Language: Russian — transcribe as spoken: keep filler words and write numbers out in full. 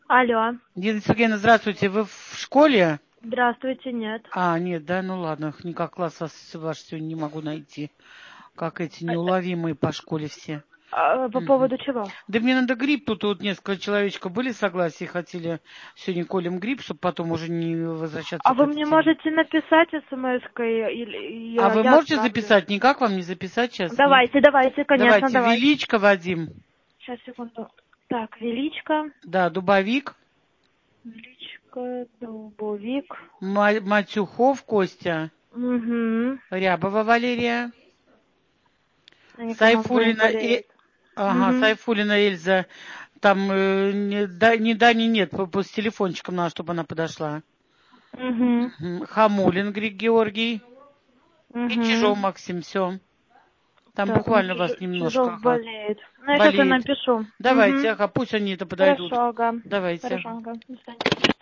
Алло. Дина Сергеевна, здравствуйте. Вы в школе? Здравствуйте, нет. А, нет, да? Ну ладно, никак класс вас, ваш сегодня не могу найти. Как эти неуловимые по школе все. А, по Мгм. поводу чего? Да мне надо грипп. Тут вот несколько человечков были согласия, хотели сегодня колем грипп, чтобы потом уже не возвращаться А к вы этой мне теме. можете написать смс-кой, или А я, вы я можете отправлю? записать? Никак вам не записать сейчас, нет? Давайте, давайте, конечно, Давайте. давайте. Величко Вадим. Сейчас, секунду. Так, Величко. Да, Дубовик. Величко, Дубовик. Ма- Матюхов Костя. Угу. Рябова Валерия. Они, по-моему, все Сайфулина, э... болеют. ага, Угу. Сайфулина Эльза. Там э, не, да, ни Дани нет, по, по- с телефончиком надо, чтобы она подошла. Угу. Мгм. Хамулин Гри- Георгий и Угу. Чижов Максим. Все. Там Так, ну буквально Чиж- вас немножко, Чижов ага. болеет. Ну, я сейчас и Болеет. напишу. Давайте, Угу. ага, пусть они это подойдут. Хорошо, ага. Давайте. Хорошо, ага. До свидания.